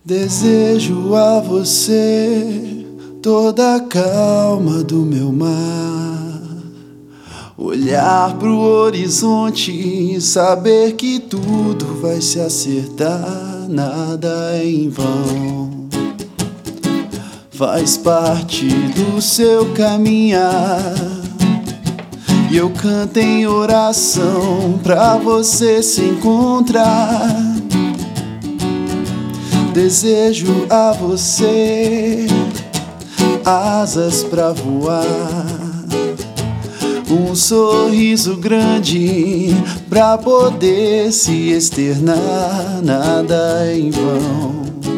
Desejo a você toda a calma do meu mar. Olhar pro horizonte e saber que tudo vai se acertar, nada é em vão. Faz parte do seu caminhar. E eu canto em oração pra você se encontrar. Desejo a você asas pra voar, um sorriso grande pra poder se externar, nada é em vão.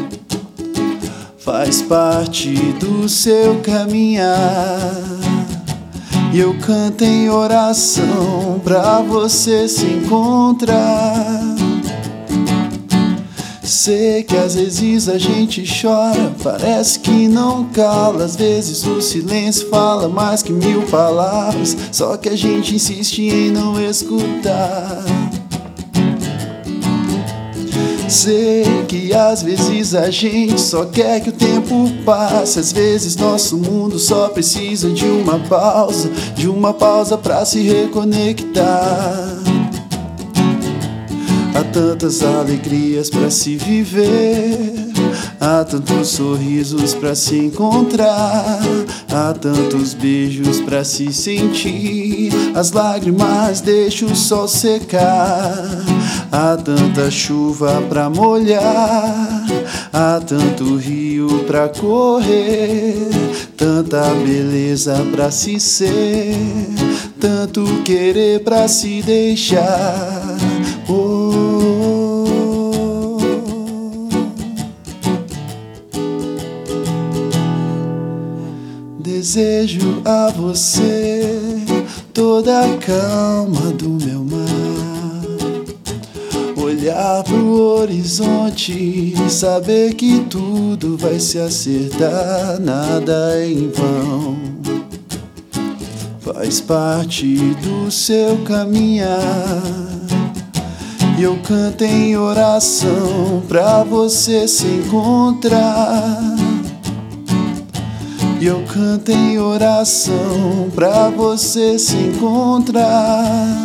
Faz parte do seu caminhar. E eu canto em oração pra você se encontrar. Sei que às vezes a gente chora, parece que não cala. Às vezes o silêncio fala mais que 1000 palavras, só que a gente insiste em não escutar. Sei que às vezes a gente só quer que o tempo passe. Às vezes nosso mundo só precisa de uma pausa pra se reconectar. Há tantas alegrias pra se viver, há tantos sorrisos pra se encontrar, há tantos beijos pra se sentir. As lágrimas deixa o sol secar, há tanta chuva pra molhar, há tanto rio pra correr, tanta beleza pra se ser, tanto querer pra se deixar. Desejo a você toda a calma do meu mar. Olhar pro horizonte e saber que tudo vai se acertar, nada é em vão. Faz parte do seu caminhar. E eu canto em oração pra você se encontrar. E eu canto em oração pra você se encontrar.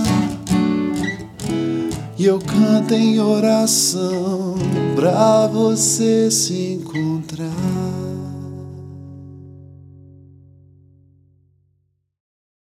E eu canto em oração pra você se encontrar.